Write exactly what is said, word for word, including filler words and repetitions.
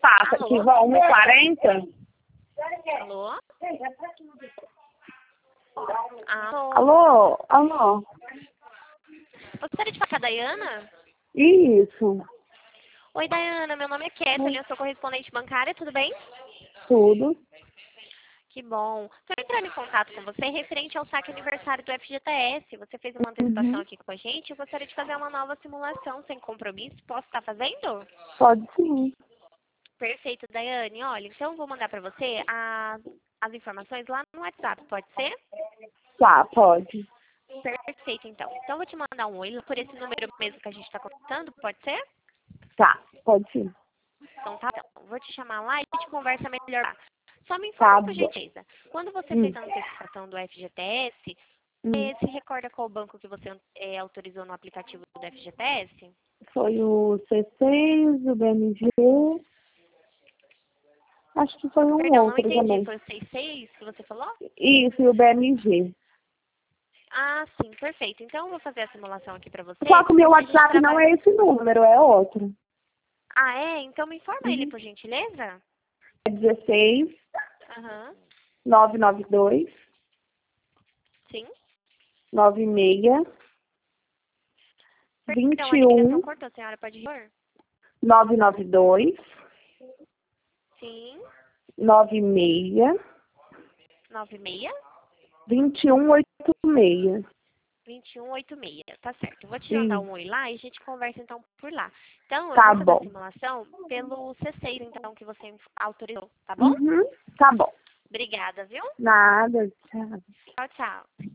passa Alô? que vão um e quarenta? Alô? Alô? Alô? Alô? Gostaria de falar com a Dayana? Isso. Oi, Dayana, meu nome é Kathleen, eu sou correspondente bancária, tudo bem? Tudo. Que bom. Estou entrando em contato com você referente ao saque aniversário do F G T S. Você fez uma antecipação Uhum. aqui com a gente. Eu gostaria de fazer uma nova simulação sem compromisso. Posso estar fazendo? Pode sim. Perfeito, Daiane. Olha, então eu vou mandar para você a- as informações lá no WhatsApp, pode ser? Tá, pode. Perfeito, então. Então eu vou te mandar um oi por esse número mesmo que a gente está contando, pode ser? Tá, pode sim. Então tá bom. Vou te chamar lá e a gente conversa melhor lá. Só me Tá informa, por bom. gentileza. Quando você Hum. fez a antecipação do F G T S, Hum. eh, se recorda qual banco que você eh, autorizou no aplicativo do F G T S? Foi o C seis, o B M G. Acho que foi um Perdão, não outro entendi. também. Foi o sessenta e seis que você falou? Isso, e o B M G. Ah, sim, perfeito. Então eu vou fazer a simulação aqui pra você, Só que o meu porque a gente WhatsApp não trabalha... é esse número, é outro. Ah, é? Então me informa ele, Uhum. por gentileza. É dezesseis, Aham, nove nove dois, sim. nove seis, Perdão, vinte a e ligação um, cortou, a senhora pode ir? nove nove dois, Sim, nove seis, nove seis, vinte e um, oitenta e seis. vinte e um oitenta e seis. Tá certo. Eu vou te mandar Sim, um oi lá e a gente conversa então por lá. Então, eu tá vou fazer a bom. simulação pelo C seis, então, que você autorizou, tá bom? Uhum, tá bom. Obrigada, viu? Nada, tchau. Tchau, tchau.